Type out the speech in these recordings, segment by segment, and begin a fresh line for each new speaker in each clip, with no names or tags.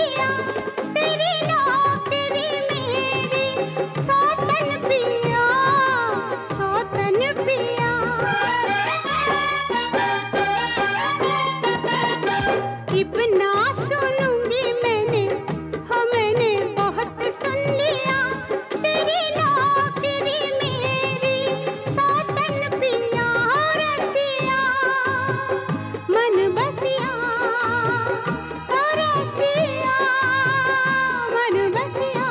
दिया तेरी नौकरी मेरी सौतन पिया, सौतन पिया। अब ना सुनूंगी मैंने, हाँ मैंने बहुत सुन लिया तेरी नौकरी मेरी सौतन पिया। रसिया मन बसिया, रसिया मन बसिया।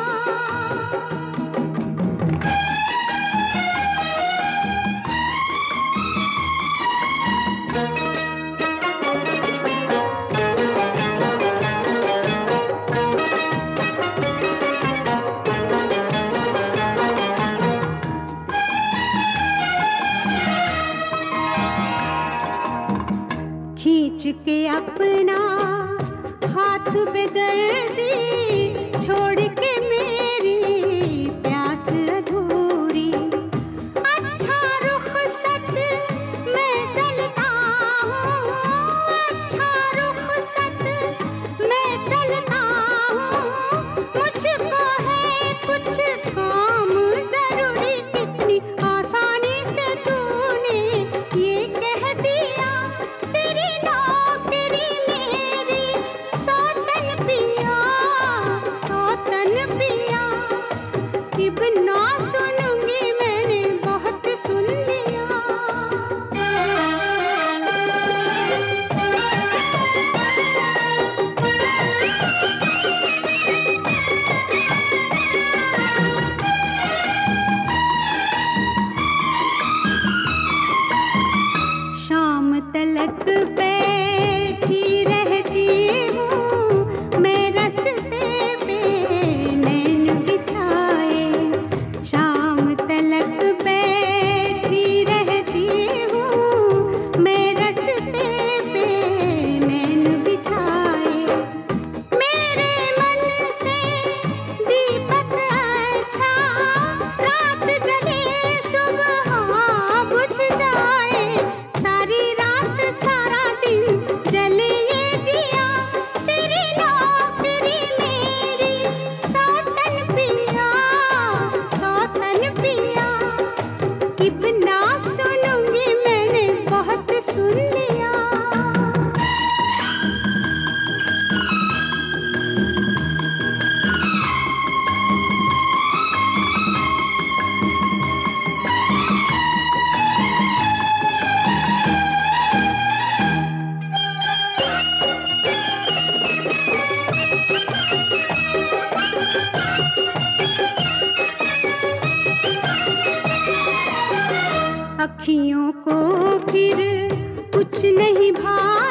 खींच के अपना हाथ बेदर्दी छोड़ के मेरी प्यास अधूरी। अच्छा रुखसत मैं चलता हूँ, अच्छा रुखसत मैं चलता हूँ। मुझको है कुछ काम जरूरी, कितनी आसानी से तूने ये कह दिया तेरी नौकरी मेरी सौतन पिया, सौतन पिया। अब ना सुनूंगी मैंने बहुत सुन लिया। शाम तलक बैठी रहती हूँ मैं रस्ते पे नैन बिछाए। शाम तलक बैठी रहती हूँ मैं रस्ते पे नैन बिछाए। मेरे मन से दीपक अच्छा रात जले सुबह बुझ जाए। सारी रात सारा दिन जले ये जिया तेरी नौकरी मेरी सौतन पिया, सौतन पिया। अब ना सुनूंगी मैंने बहुत सुन लिया। अखियों को फिर कुछ नहीं भाव